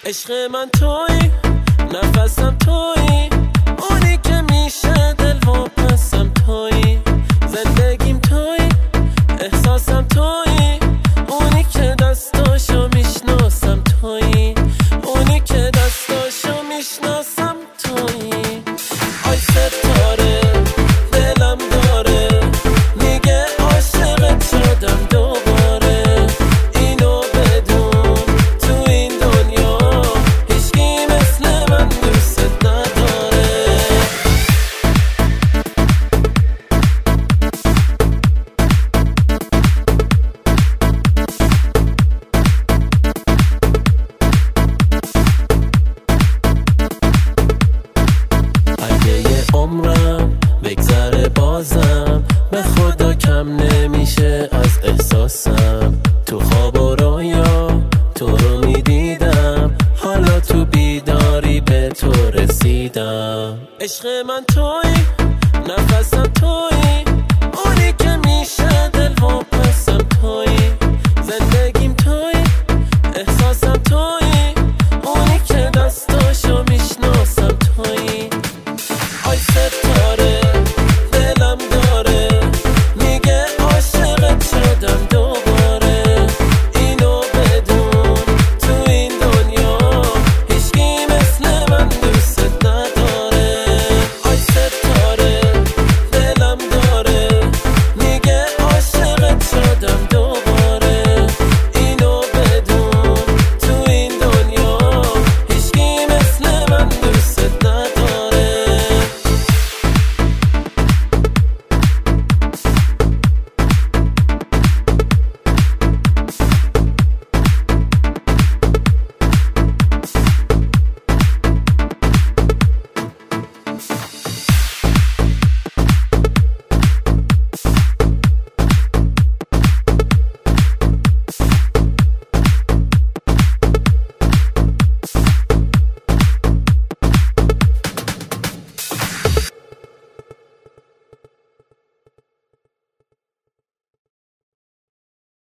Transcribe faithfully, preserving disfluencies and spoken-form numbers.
عشق من تویی، نفسم تویی، اونی که میشه دل واپسم تویی، زندگیم تویی، احساسم تویی، اونی که دستاشو میشناسم تویی، اونی که دستاشو میشناسم تویی. آی ستاره دلم داره میگه عاشقت شدم دوباره، اینو بدون تو این دنیا هیچکی مثل من دوست نداره. اگه یه عمرم بگذره بازم به خدا کم نمیشه از احساسم، تو خواب و رویا تو رو میدیدم، حالا تو بیداری به تو رسیدم. عشق من تویی، نفسم تویی،